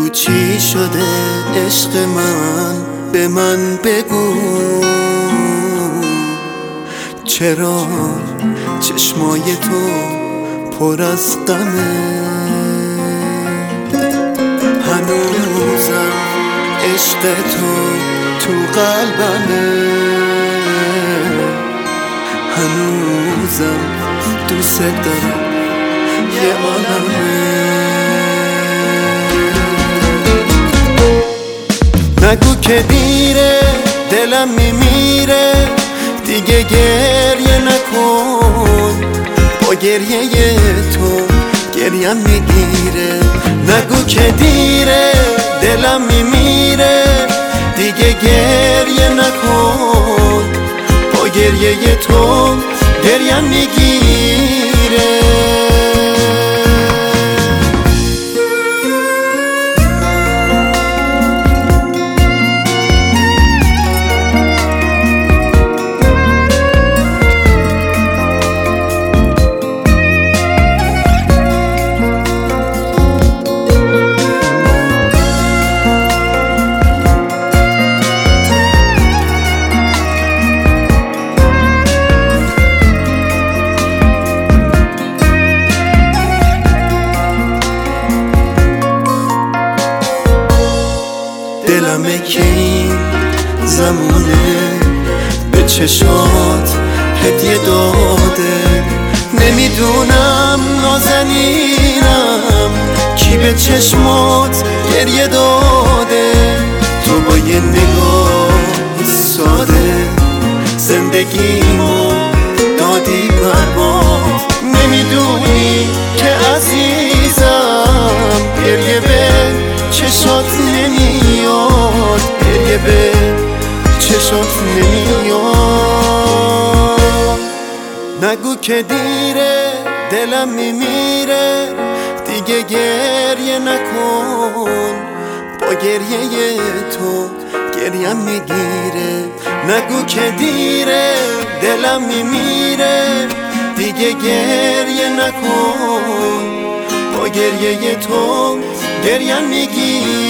بگو چی شده عشق من، به من بگو چرا چشمای تو پر از غمه. هنوزم عشق تو قلبمه، هنوزم دوست دارم یه عالمه. نگو که دیره دلم میمیره، دیگه گریه نکن، با گریه تو گریم میگیره. نگو که دیره دلم میمیره، دیگه گریه نکن، با گریه تو گریم میگیره. دلمه که این زمونه به چشات هدیه داده. نمیدونم نازنینم کی به چشمات گریه داده. تو با یه نگاه ساده زندگیمو دادی برباد. نمیدونی که عزیزم گریه به چشات نمیاد، گریه به چشات نمیاد. نگو که دیره دلم میمیره، دیگه گریه نکن، با گریه تو گریم میگیره. نگو که دیره دلم میمیره، دیگه گریه نکن، با گریه تو گریم میگیره.